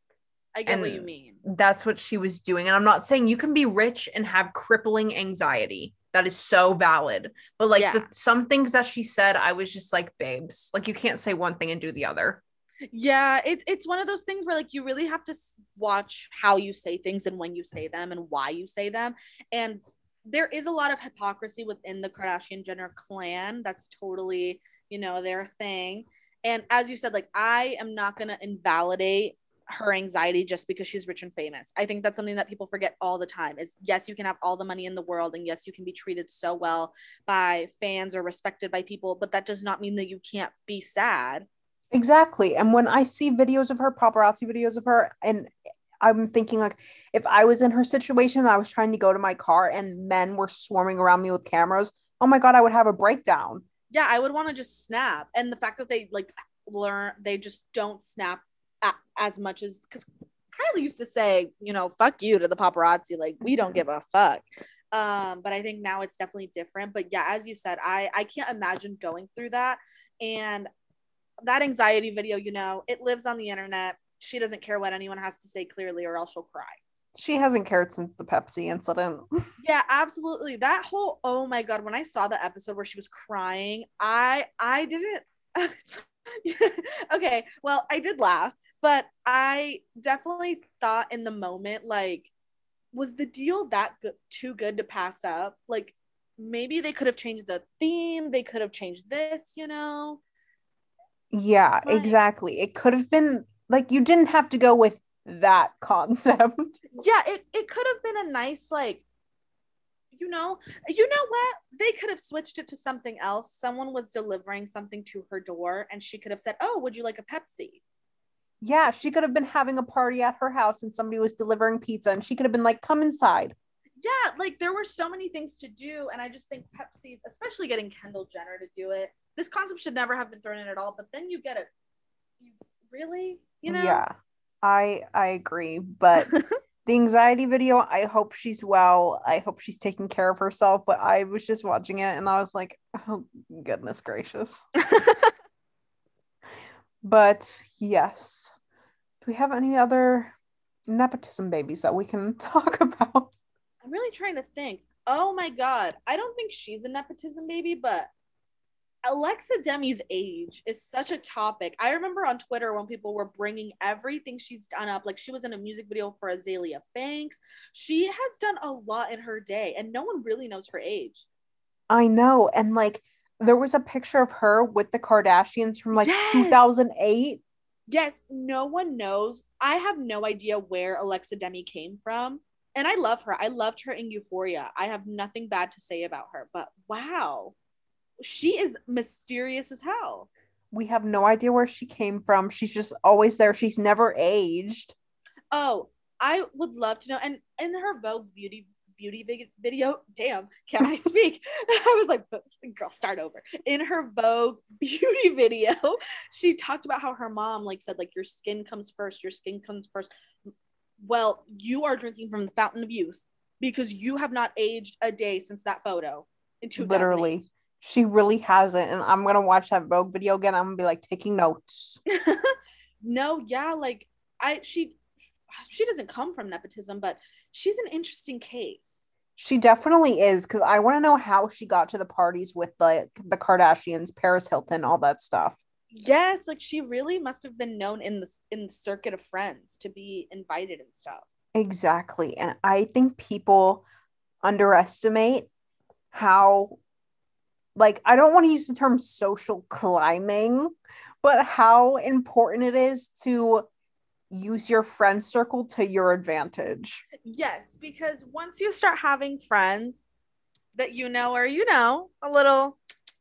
I get what you mean. That's what she was doing. And I'm not saying you can be rich and have crippling anxiety. That is so valid. But like some things that she said, I was just like, babes, like you can't say one thing and do the other. Yeah, it's one of those things where like you really have to watch how you say things and when you say them and why you say them. And there is a lot of hypocrisy within the Kardashian Jenner clan. That's totally, their thing. And as you said, like, I am not going to invalidate her anxiety just because she's rich and famous. I think that's something that people forget all the time is, yes, you can have all the money in the world, and yes, you can be treated so well by fans or respected by people, but that does not mean that you can't be sad. Exactly. And when I see videos of her, paparazzi videos of her, and I'm thinking like, if I was in her situation and I was trying to go to my car and men were swarming around me with cameras, oh my God, I would have a breakdown. Yeah, I would want to just snap. And the fact that they like they just don't snap as much as, because Kylie used to say, fuck you to the paparazzi, like we don't give a fuck. But I think now it's definitely different. But yeah, as you said, I can't imagine going through that. And that anxiety video, it lives on the internet. She doesn't care what anyone has to say clearly, or else she'll cry. She hasn't cared since the Pepsi incident. Yeah, absolutely. That whole, oh my God, when I saw the episode where she was crying, I didn't. Okay, well, I did laugh, but I definitely thought in the moment, like, was the deal that too good to pass up? Like, maybe they could have changed the theme. They could have changed this, Yeah, like, exactly. It could have been like, you didn't have to go with that concept. Yeah, it could have been a nice, like, you know what? They could have switched it to something else. Someone was delivering something to her door, and she could have said, oh, would you like a Pepsi? Yeah, she could have been having a party at her house and somebody was delivering pizza, and she could have been like, come inside. Yeah, like there were so many things to do, and I just think Pepsi's, especially getting Kendall Jenner to do it, this concept should never have been thrown in at all. But then you get it. Really? Yeah, I agree. But the anxiety video, I hope she's well. I hope she's taking care of herself. But I was just watching it and I was like, oh, goodness gracious. But yes. Do we have any other nepotism babies that we can talk about? I'm really trying to think. Oh my God. I don't think she's a nepotism baby, but Alexa Demi's age is such a topic. I remember on Twitter when people were bringing everything she's done up. Like she was in a music video for Azalea Banks. She has done a lot in her day, and no one really knows her age. I know. And like there was a picture of her with the Kardashians from like Yes. 2008. Yes. No one knows. I have no idea where Alexa Demi came from. And I love her. I loved her in Euphoria. I have nothing bad to say about her, but wow, she is mysterious as hell. We have no idea where she came from. She's just always there. She's never aged. Oh, I would love to know. And in her Vogue video, damn, can I speak? I was like, girl, start over. In her Vogue beauty video, she talked about how her mom like said like your skin comes first, your skin comes first. Well, you are drinking from the fountain of youth because you have not aged a day since that photo in 2008. Literally. She really hasn't. And I'm gonna watch that Vogue video again. I'm gonna be like taking notes. No, yeah, like she doesn't come from nepotism, but she's an interesting case. She definitely is, because I want to know how she got to the parties with the Kardashians, Paris Hilton, all that stuff. Yes, like she really must have been known in the circuit of friends to be invited and stuff. Exactly. And I think people underestimate how, like, I don't want to use the term social climbing, but how important it is to use your friend circle to your advantage. Yes, because once you start having friends that you know or you know a little,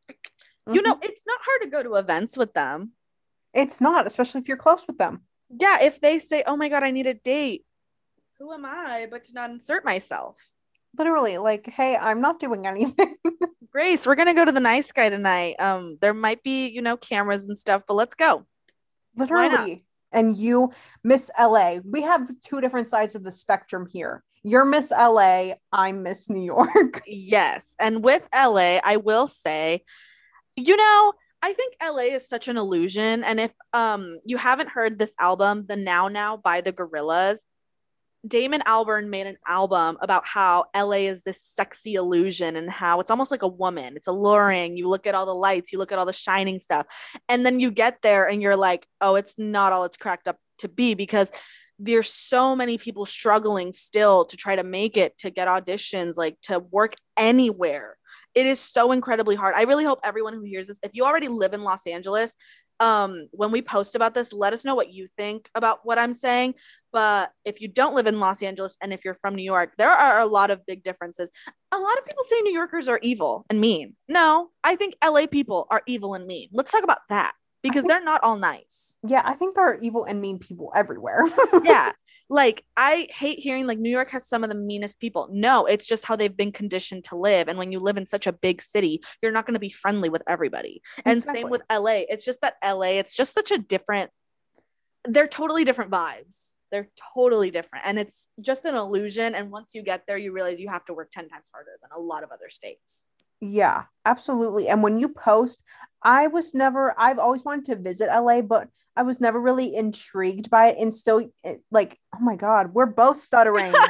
you know, Mhm. it's not hard to go to events with them. It's not, especially if you're close with them. Yeah, if they say, "Oh my God, I need a date," who am I but to not insert myself? Literally, like, hey, I'm not doing anything. Grace, we're gonna go to the nice guy tonight. There might be, you know, cameras and stuff, but let's go. Why not? Literally. And you, Miss LA. We have two different sides of the spectrum here. You're Miss LA, I'm Miss New York. Yes. And with LA, I will say, you know, I think LA is such an illusion. And if you haven't heard this album, The Now Now by the Gorillas, Damon Albarn made an album about how LA is this sexy illusion and how it's almost like a woman. It's alluring. You look at all the lights, you look at all the shining stuff, and then you get there and you're like, oh, it's not all it's cracked up to be because there's so many people struggling still to try to make it, to get auditions, like to work anywhere. It is so incredibly hard. I really hope everyone who hears this, if you already live in Los Angeles, when we post about this, let us know what you think about what I'm saying. But if you don't live in Los Angeles and if you're from New York, there are a lot of big differences. A lot of people say New Yorkers are evil and mean. No, I think LA people are evil and mean. Let's talk about that I because think, they're not all nice. yeah, I think there are evil and mean people everywhere. Yeah. Like I hate hearing like New York has some of the meanest people. No, it's just how they've been conditioned to live. And when you live in such a big city, you're not going to be friendly with everybody. And same Exactly. with LA. It's just that LA, it's just such a different, they're totally different vibes. They're totally different. And it's just an illusion. And once you get there, you realize you have to work 10 times harder than a lot of other states. Yeah, absolutely. And when you post, I've always wanted to visit LA, but I was never really intrigued by it. And still, like, oh my God, we're both stuttering.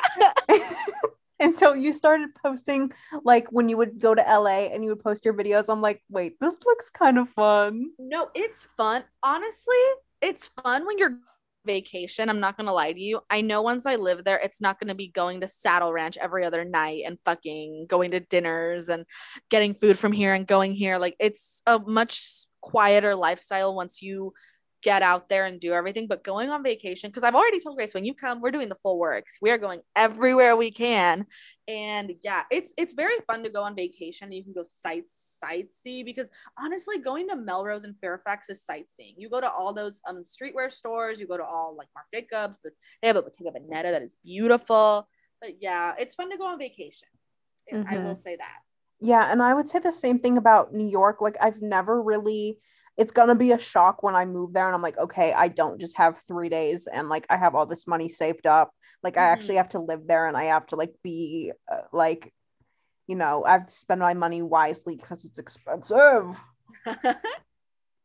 Until you started posting, like when you would go to LA and you would post your videos, I'm like, wait, this looks kind of fun. No, it's fun. Honestly, it's fun when you're vacation. I'm not gonna lie to you. I know once I live there, it's not gonna be going to Saddle Ranch every other night and fucking going to dinners and getting food from here and going here. Like it's a much quieter lifestyle once you get out there and do everything. But going on vacation, because I've already told Grace when you come, we're doing the full works. We are going everywhere we can. And yeah, it's very fun to go on vacation. You can go sightsee because honestly, going to Melrose and Fairfax is sightseeing. You go to all those streetwear stores, you go to all like Marc Jacobs, but they have a Bottega Veneta that is beautiful. But yeah, it's fun to go on vacation. I Mm-hmm. will say that. Yeah, and I would say the same thing about New York. Like, I've never really, it's gonna be a shock when I move there and I'm like, okay, I don't just have 3 days and like I have all this money saved up. Like, I actually Mm-hmm. have to live there and I have to like be like, I have to spend my money wisely because it's expensive.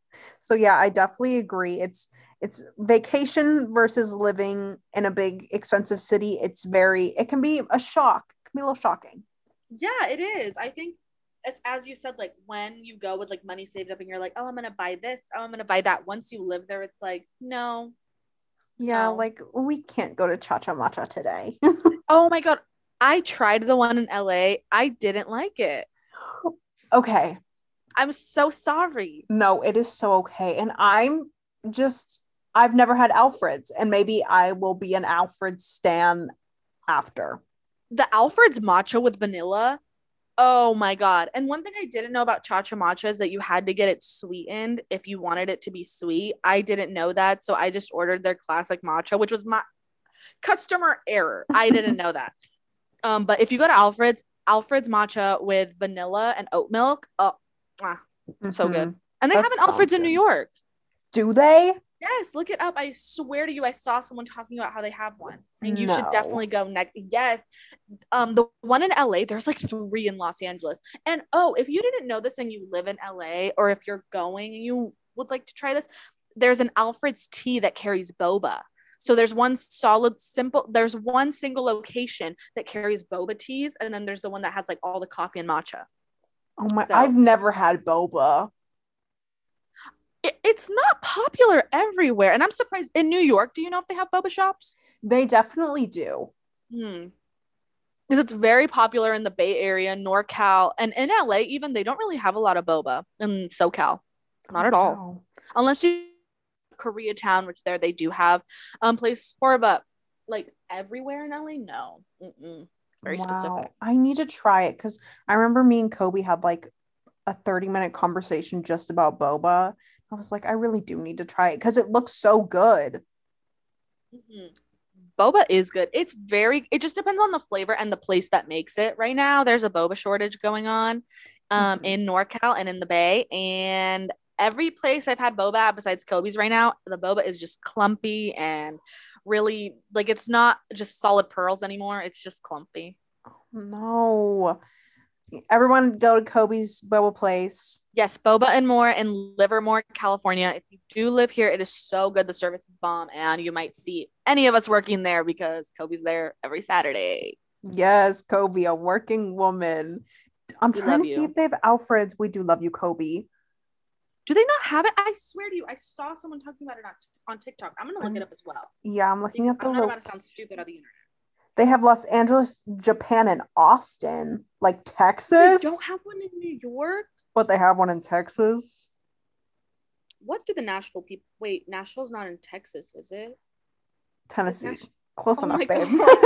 So yeah, I definitely agree. It's vacation versus living in a big expensive city. It can be a shock. It can be a little shocking. Yeah, it is. I think as you said, like when you go with like money saved up and you're like, oh, I'm gonna buy this, oh, I'm gonna buy that. Once you live there, it's like, no, Yeah, no. like we can't go to Cha Cha Matcha today. Oh my God. I tried the one in LA. I didn't like it. Okay. I'm so sorry. No, it is so okay. And just I've never had Alfred's, and maybe I will be an Alfred stan after. The Alfred's matcha with vanilla. Oh my God. And one thing I didn't know about Cha Cha Matcha is that you had to get it sweetened if you wanted it to be sweet. I didn't know that. So I just ordered their classic matcha, which was my customer error. I didn't know that. But if you go to Alfred's matcha with vanilla and oat milk, oh, so good. And they That have an Alfred's sounds in New good. York. Do they? Yes, look it up. I swear to you, I saw someone talking about how they have one, and you should No. definitely go next. Yes, the one in LA, there's like three in Los Angeles. And oh, if you didn't know this and you live in LA, or if you're going and you would like to try this, there's an Alfred's tea that carries boba. So there's one single location that carries boba teas, and then there's the one that has like all the coffee and matcha. Oh my, So I've never had boba. it's not popular everywhere. And I'm surprised in New York. Do you know if they have boba shops? They definitely do. Hmm. Because it's very popular in the Bay Area, NorCal, and in LA, even they don't really have a lot of boba in SoCal. Not Oh, at all. wow. Unless you Koreatown, which there they do have places for, but like everywhere in LA, no. Mm-mm. Very Wow. specific. I need to try it because I remember me and Kobe had like a 30-minute conversation just about boba. I was like, I really do need to try it because it looks so good. Mm-hmm. Boba is good. It just depends on the flavor and the place that makes it. Right now, there's a boba shortage going on Mhm. in NorCal and in the Bay. And every place I've had boba at besides Kobe's right now, the boba is just clumpy and really like it's not just solid pearls anymore. It's just clumpy. No. Everyone go to Kobe's boba place. Yes, Boba and More in Livermore, California. If you do live here, it is so good. The service is bomb, and you might see any of us working there because Kobe's there every Saturday. Yes, Kobe, a working woman. I'm We trying love to see if you. they have Alfred's. We do love you, Kobe. Do they not have it? I swear to you, I saw someone talking about it on TikTok. I'm gonna look it I'm, up as well yeah, I'm looking because at the I'm not look. about to sound stupid on the internet. They have Los Angeles, Japan, and Austin, like They don't Texas, have one in New York. but they have one in Texas, What do the Nashville people? Wait, Nashville's not in Texas, is it? Is Tennessee. Nashville? Close Oh my enough, babe. god.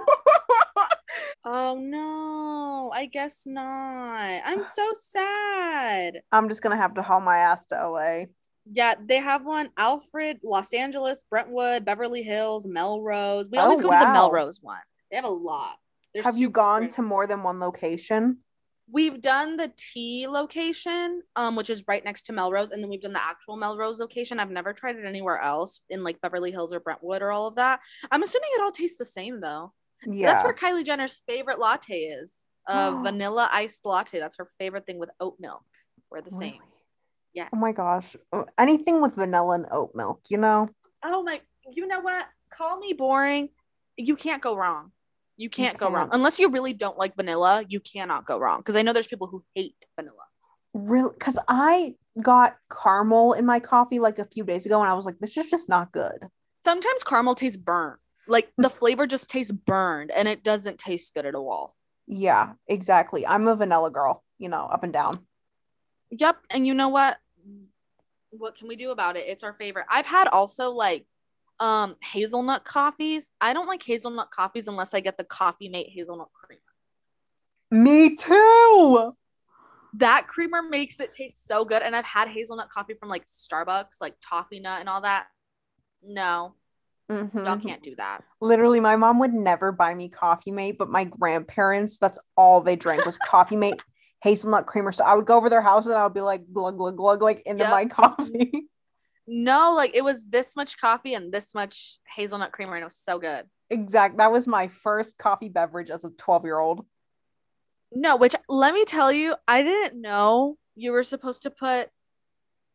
Oh no, I guess not. I'm so sad. I'm just gonna have to haul my ass to LA. Yeah, they have one Alfred, Los Angeles, Brentwood, Beverly Hills, Melrose. We Oh always go to the wow. Melrose one. They have a lot. They're Have you super gone spread. to more than one location? We've done the T location, which is right next to Melrose, and then we've done the actual Melrose location. I've never tried it anywhere else in like Beverly Hills or Brentwood or all of that. I'm assuming it all tastes the same though. That's where Yeah. Kylie Jenner's favorite latte is. A vanilla iced latte. That's her favorite thing with oat milk. We're the Really? same. Yes. Oh my gosh. Anything with vanilla and oat milk, you know? Oh my, you know what? Call me boring. You can't go wrong. You You can't go wrong. can't. Unless you really don't like vanilla, you cannot go wrong. Because I know there's people who hate vanilla. Really? Because I got caramel in my coffee like a few days ago and I was like, this is just not good. Sometimes caramel tastes burnt. Like the flavor just tastes burned and it doesn't taste good at all. Yeah, exactly. I'm a vanilla girl, up and down. Yep. And you know what? What can we do about it? It's our favorite. I've had also like hazelnut coffees. I don't like hazelnut coffees unless I get the Coffee Mate hazelnut creamer. Me too. That creamer makes it taste so good. And I've had hazelnut coffee from like Starbucks, like toffee nut and all that. No, y'all Hmm. can't do that. Literally, my mom would never buy me Coffee Mate, but my grandparents, that's all they drank was Coffee Mate hazelnut creamer. So I would go over their house and I would be like, glug, glug, glug, like into Yep. my coffee. No, like it was this much coffee and this much hazelnut creamer, and it was so good. Exact. That was my first coffee beverage as a 12-year-old. No, which let me tell you, I didn't know you were supposed to put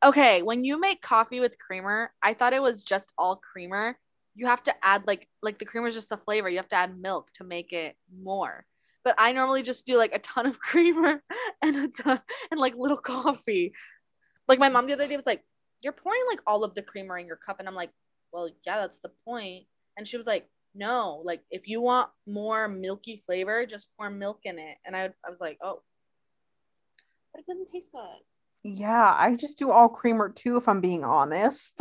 Okay, when you make coffee with creamer, I thought it was just all creamer. You have to add like the creamer is just a flavor. You have to add milk to make it more. But I normally just do like a ton of creamer and a ton and like little coffee. Like my mom the other day was like, "You're pouring like all of the creamer in your cup," and I'm like, "Well, yeah, that's the point." And she was like, "No, like if you want more milky flavor, just pour milk in it." And I was like, "Oh, but it doesn't taste good." Yeah, I just do all creamer too, if I'm being honest.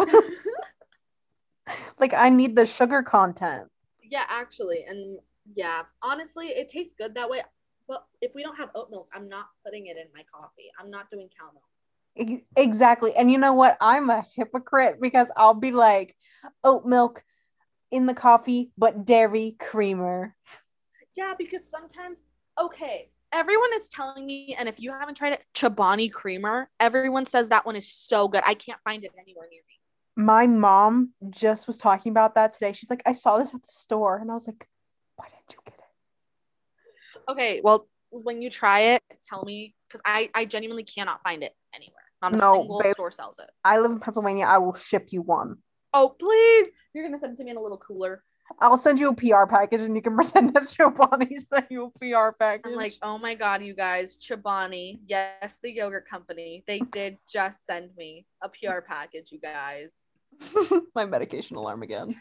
Like I need the sugar content. Yeah, actually. And yeah, honestly, it tastes good that way. But if we don't have oat milk, I'm not putting it in my coffee. I'm not doing cow milk. Exactly. And you know what? I'm a hypocrite because I'll be like oat milk in the coffee, but dairy creamer. Yeah, because sometimes, okay, everyone is telling me, and if you haven't tried it, Chobani creamer, everyone says that one is so good. I can't find it anywhere near me. My mom just was talking about that today. She's like, I saw this at the store. And I was like, why didn't you get Okay, well, when you try it, tell me, because I genuinely cannot find it anywhere. Not it? a No, single babes, store sells it. I live in Pennsylvania. I will ship you one. Oh, please. You're going to send it to me in a little cooler. I'll send you a PR package and you can pretend that Giovanni sent you a PR package. I'm like, oh my God, you guys, Chobani, yes, the yogurt company. They did just send me a PR package, you guys. My medication alarm again.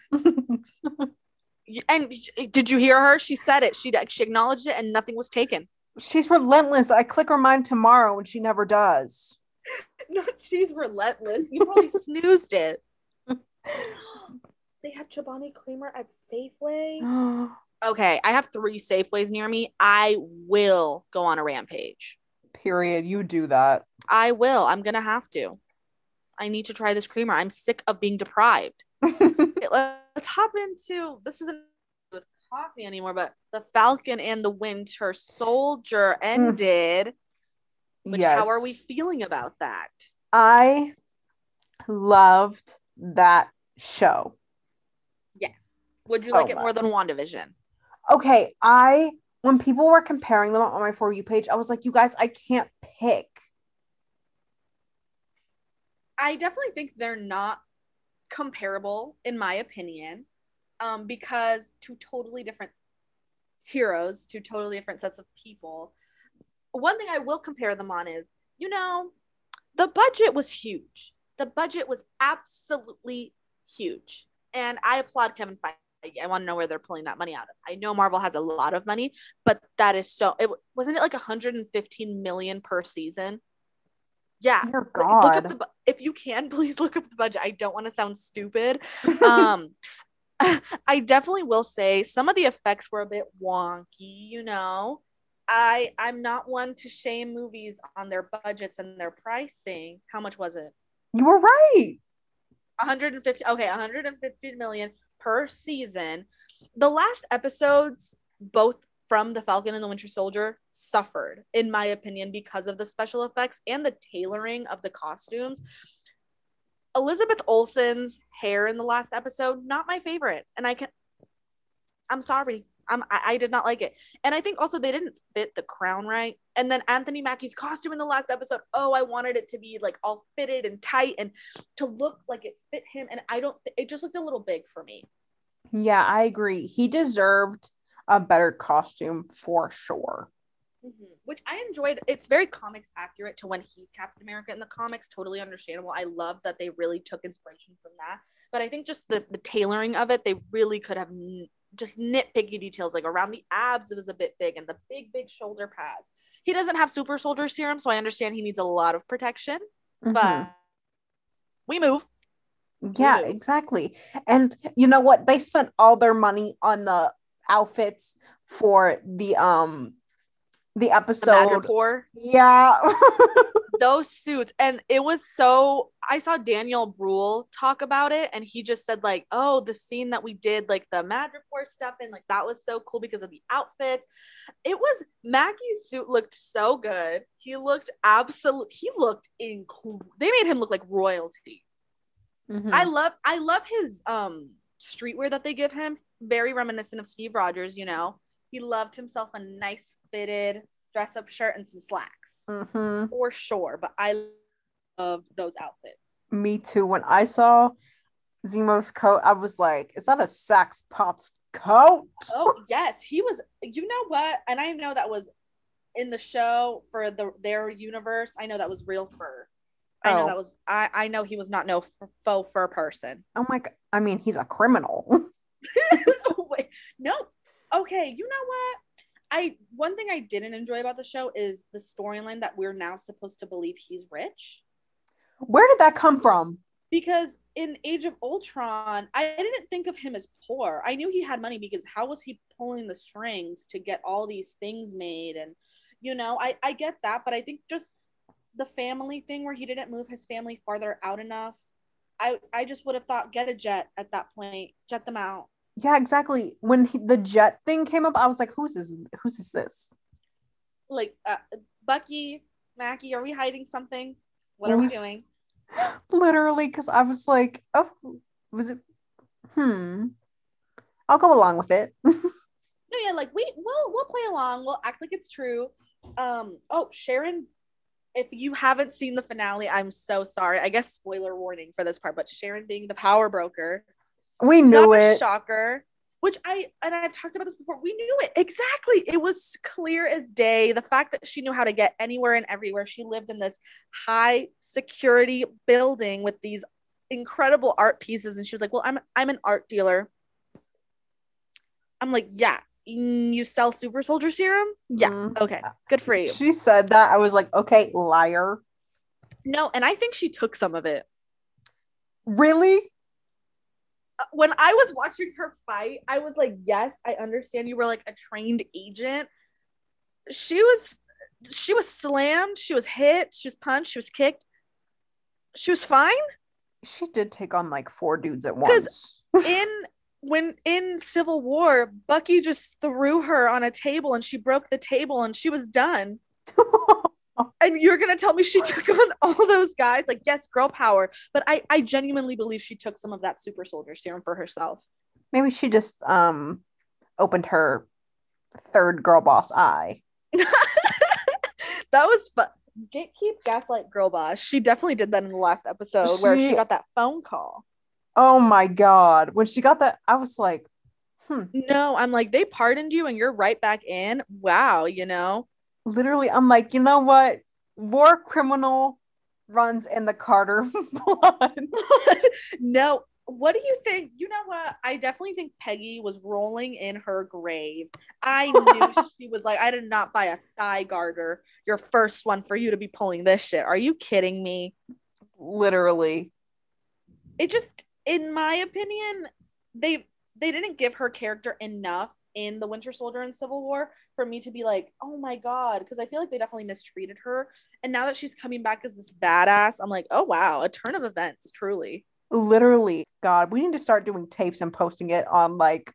And did you hear her? She said it. She acknowledged it and nothing was taken. She's relentless. I click remind tomorrow and she never does. No, she's relentless. You probably snoozed it. They have Chobani creamer at Safeway. Okay, I have 3 Safeways near me. I will go on a rampage. Period. You do that. I will. I'm going to have to. I need to try this creamer. I'm sick of being deprived. Let's hop into this isn't with coffee anymore, but the Falcon and the Winter Soldier ended. Which Yes. How are we feeling about that? I loved that show. Yes. Would you So like it much. more than WandaVision? Okay, when people were comparing them on my For You page, I was like, you guys, I can't pick. I definitely think they're not comparable, in my opinion, because two totally different heroes, two totally different sets of people. One thing I will compare them on is, the budget was huge. The budget was absolutely huge. And I applaud Kevin Feige. I want to know where they're pulling that money out of. I know Marvel has a lot of money, but that is wasn't it like 115 million per season? Yeah. Dear God. Look up if you can, please look up the budget. I don't want to sound stupid. I definitely will say some of the effects were a bit wonky, I'm not one to shame movies on their budgets and their pricing. How much was it? You were right. 150 million per season. The last episodes, both from the Falcon and the Winter Soldier, suffered, in my opinion, because of the special effects and the tailoring of the costumes. Elizabeth Olsen's hair in the last episode, not my favorite. And I'm sorry. I did not like it. And I think also they didn't fit the crown right. And then Anthony Mackie's costume in the last episode, I wanted it to be like all fitted and tight and to look like it fit him. And it just looked a little big for me. Yeah, I agree. He deserved a better costume for sure. Mm-hmm. Which I enjoyed. It's very comics accurate to when he's Captain America in the comics. Totally understandable. I love that they really took inspiration from that. But I think just the tailoring of it, they really could have just nitpicky details, like around the abs, it was a bit big, and the big shoulder pads. He doesn't have super soldier serum, so I understand he needs a lot of protection. Mm-hmm. But we move. Yeah, exactly. And you know what? They spent all their money on the outfits for the episode. The yeah. Those suits. And it was I saw Daniel Bruhl talk about it, and he just said like, the scene that we did, like the Madripoor stuff, and like that was so cool because of the outfits. Maggie's suit looked so good. He looked incredible. They made him look like royalty. Mm-hmm. I love his streetwear that they give him. Very reminiscent of Steve Rogers, He loved himself a nice fitted dress-up shirt and some slacks. Mm-hmm. For sure. But I those outfits. Me too. When I saw Zemo's coat, I was like, is that a Sax Potts coat? Oh, yes. He was, you know what? And I know that was in the show for their universe. I know that was real fur. I know that was, I know he was not no faux fur person. Oh my God. I mean, he's a criminal. Wait, no. Okay, you know what? One thing I didn't enjoy about the show is the storyline that we're now supposed to believe he's rich. Where did that come from? Because in Age of Ultron, I didn't think of him as poor. I knew he had money because how was he pulling the strings to get all these things made? And, I get that, but I think just the family thing where he didn't move his family farther out enough. I just would have thought get a jet at that point, jet them out. Yeah, exactly. When the jet thing came up, I was like, who's this? Like, Bucky, Mackie, are we hiding something? What are we doing? Literally, because I was like, oh, was it? I'll go along with it. No, yeah, like we'll play along. We'll act like it's true. Sharon, if you haven't seen the finale, I'm so sorry. I guess spoiler warning for this part, but Sharon being the power broker. We knew it. Shocker. Which I've talked about this before. We knew it. Exactly. It was clear as day. The fact that she knew how to get anywhere and everywhere. She lived in this high security building with these incredible art pieces. And she was like, well, I'm an art dealer. I'm like, yeah, you sell super soldier serum? Yeah. Okay. Good for you. She said that. I was like, okay, liar. No, and I think she took some of it. Really? When I was watching her fight, I was like, yes, I understand you were like a trained agent. She was slammed, she was hit, she was punched, she was kicked. She was fine. She did take on like 4 dudes at once. in Civil War, Bucky just threw her on a table and she broke the table and she was done. And you're gonna tell me she took on all those guys? Like, yes, girl power, but I genuinely believe she took some of that super soldier serum for herself. Maybe she just opened her third girl boss eye. That was fun. Keep gaslight girl boss. She definitely did that in the last episode where she got that phone call. Oh my God. When she got that, I was like, No, I'm like, they pardoned you and you're right back in. Wow, Literally, I'm like, you know what? War criminal runs in the Carter blood. No, what do you think? You know what? I definitely think Peggy was rolling in her grave. I knew she was like, I did not buy a thigh garter. Your first one for you to be pulling this shit. Are you kidding me? Literally. It just, in my opinion, they didn't give her character enough in the Winter Soldier and Civil War for me to be like, oh my God, because I feel like they definitely mistreated her. And now that she's coming back as this badass, I'm like, oh wow, a turn of events, truly. Literally. God, we need to start doing tapes and posting it on like,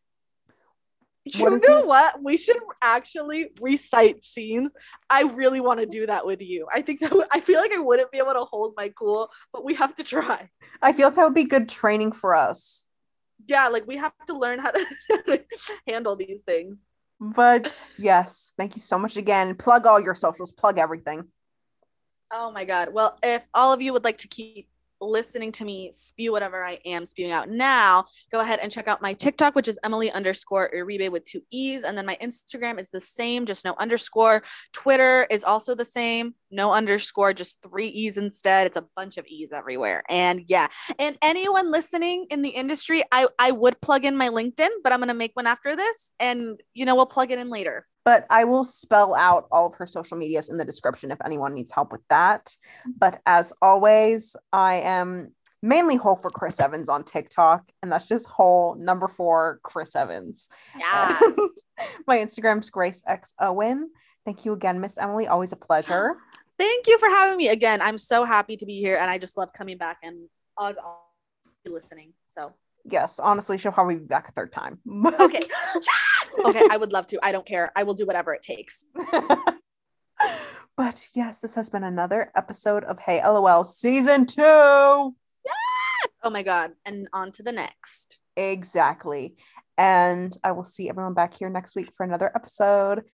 you know what? We should actually recite scenes. I really want to do that with you. I think I feel like I wouldn't be able to hold my cool, but we have to try. I feel like that would be good training for us. Yeah, like we have to learn how to handle these things. But yes, thank you so much again. Plug all your socials, plug everything. Oh my God. Well, if all of you would like to keep listening to me spew whatever I am spewing out now, go ahead and check out my TikTok, which is Emily_Uribe with 2 E's. And then my Instagram is the same, just no underscore. Twitter is also the same, no underscore, just 3 E's instead. It's a bunch of E's everywhere. And yeah, and anyone listening in the industry, I would plug in my LinkedIn, but I'm going to make one after this and, we'll plug it in later. But I will spell out all of her social medias in the description if anyone needs help with that. But as always, I am mainly whole for Chris Evans on TikTok. And that's just whole number 4 Chris Evans. Yeah. My Instagram's Grace X Owen. Thank you again, Miss Emily. Always a pleasure. Thank you for having me again. I'm so happy to be here. And I just love coming back and listening. So yes, honestly, she'll probably be back a third time. Okay. Okay, I would love to. I don't care. I will do whatever it takes. But yes, this has been another episode of Hey LOL Season 2. Yes! Oh my God. And on to the next. Exactly. And I will see everyone back here next week for another episode.